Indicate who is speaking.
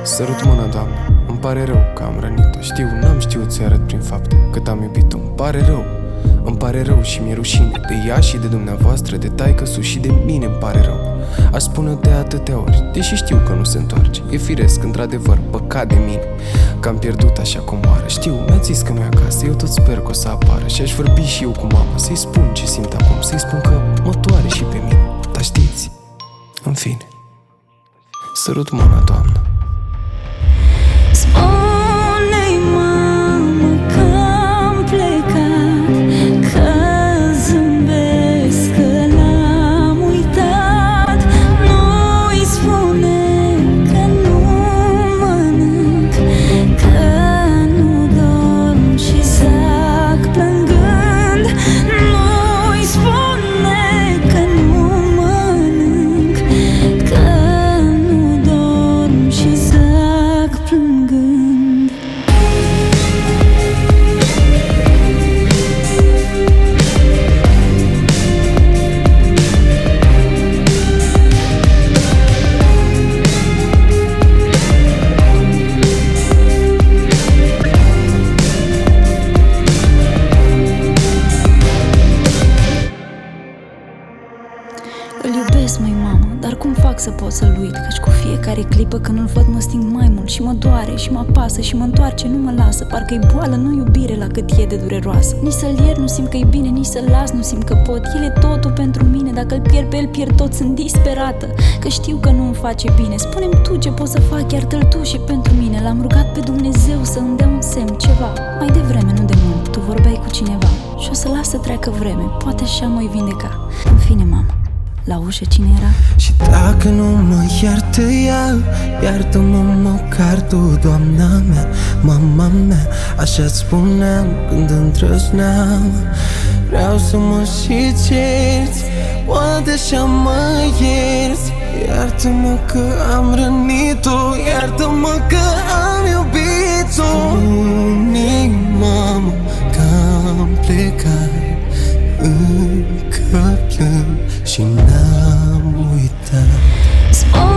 Speaker 1: Sărut mâna, Doamne, îmi pare rău că am rănit-o. Știu, n-am știut să-i arăt prin fapte cât am iubit-o. Îmi pare rău, îmi pare rău și mi-e rușine de ea și de dumneavoastră, de taică-su și de mine îmi pare rău. Aș spune de atâtea ori, deși știu că nu se întoarce. E firesc, într-adevăr, păcat de mine că am pierdut așa cum moară. Știu, mi-a zis că nu e acasă, eu tot sper că o să apară. Și aș vorbi și eu cu mama, să-i spun ce simt acum, să-i spun că mă doare și pe mine. Dar știți, în fine, sărut mâna, Doamnă.
Speaker 2: Spune-i, mamă, că am plecat, că zâmbesc, că l-am uitat. Nu-i spune că nu mănânc, că nu dorm și zac plângând. Nu-i spune că nu mănânc, că nu dorm și zac plângând. Îl iubesc, măi, mamă, dar cum fac să pot să-l uit? Căci cu fiecare clipă când îl văd mă sting mai mult și mă doare și mă apasă și mă întoarce, nu mă lasă. Parcă-i boală, nu iubire la cât e de dureroasă. Nici să-l iert nu simt că-i bine, nici să-l las nu simt că pot. El e totul pentru mine, dacă îl pierd pe el pierd tot. Sunt disperată, că știu că nu îmi face bine. Spune-mi tu ce poți să fac, iartă-l tu și pentru mine. L-am rugat pe Dumnezeu să îmi dea un semn, ceva. Mai devreme, nu de mult, tu vorbeai cu cineva și o să las să treacă vreme, poate așa mă-i vindeca. În fine, mamă, la ușă cine era?
Speaker 3: Și dacă nu mă iartă ea, iartă-mă măcar tu, Doamna mea, mama mea. Așa-ți spuneam când îndrăzneam. Vreau să mă și cerți, poate așa mă ierți. Iartă-mă că am rănit-o, iartă-mă că am iubit-o. Spune-i, mamă, că am plecat, încă plâng și n-am uitat.